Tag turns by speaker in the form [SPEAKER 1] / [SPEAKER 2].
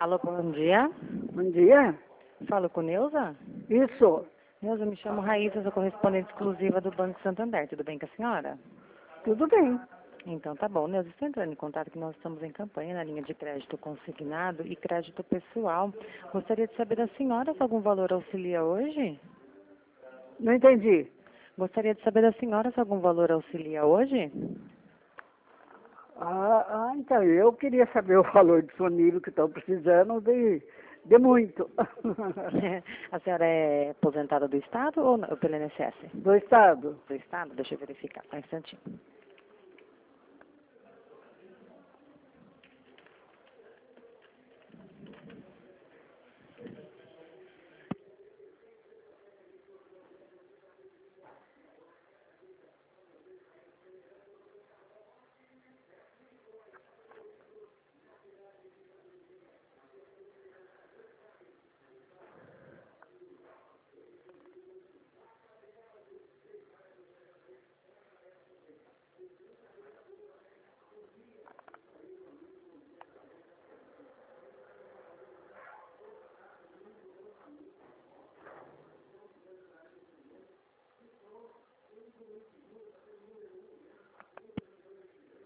[SPEAKER 1] Alô, bom dia.
[SPEAKER 2] Bom dia.
[SPEAKER 1] Falo com Neuza?
[SPEAKER 2] Isso.
[SPEAKER 1] Neuza, me chamo Raíssa, sou correspondente exclusiva do Banco Santander. Tudo bem com a senhora?
[SPEAKER 2] Tudo bem.
[SPEAKER 1] Então tá bom. Neuza, estou entrando em contato que nós estamos em campanha na linha de crédito consignado e crédito pessoal. Gostaria de saber da senhora se algum valor auxilia hoje?
[SPEAKER 2] Não entendi.
[SPEAKER 1] Gostaria de saber da senhora se algum valor auxilia hoje?
[SPEAKER 2] Então, eu queria saber o valor disponível que estão precisando de muito.
[SPEAKER 1] A senhora é aposentada do Estado ou pelo INSS?
[SPEAKER 2] Do Estado.
[SPEAKER 1] Do Estado? Deixa eu verificar, só um instantinho.